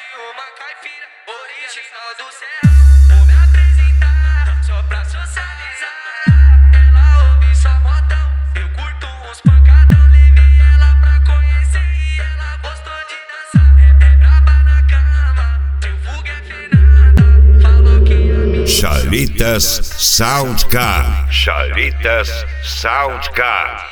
uma caipira original do céu. Vou me apresentar só pra socializar. Ela ouve só modão, eu curto uns pancadão. Levei ela pra conhecer e ela gostou de dançar. É braba na cama, seu vulgo é Fernanda. Falou que ia me Charitas Soundcar. Charitas Soundcar.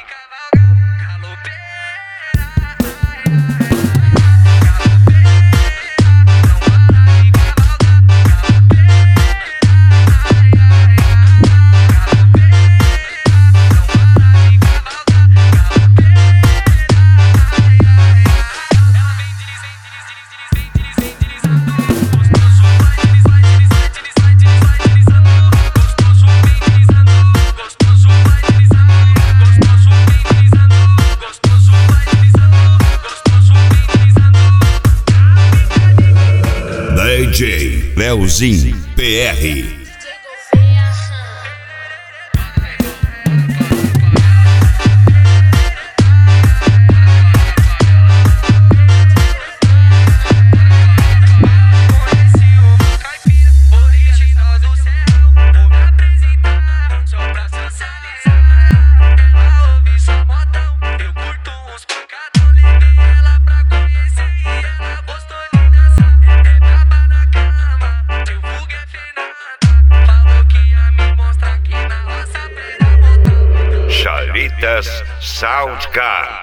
DJ Leozinho PR. Charitas Soundcar.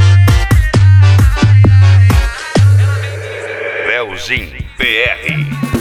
Leozinho PR.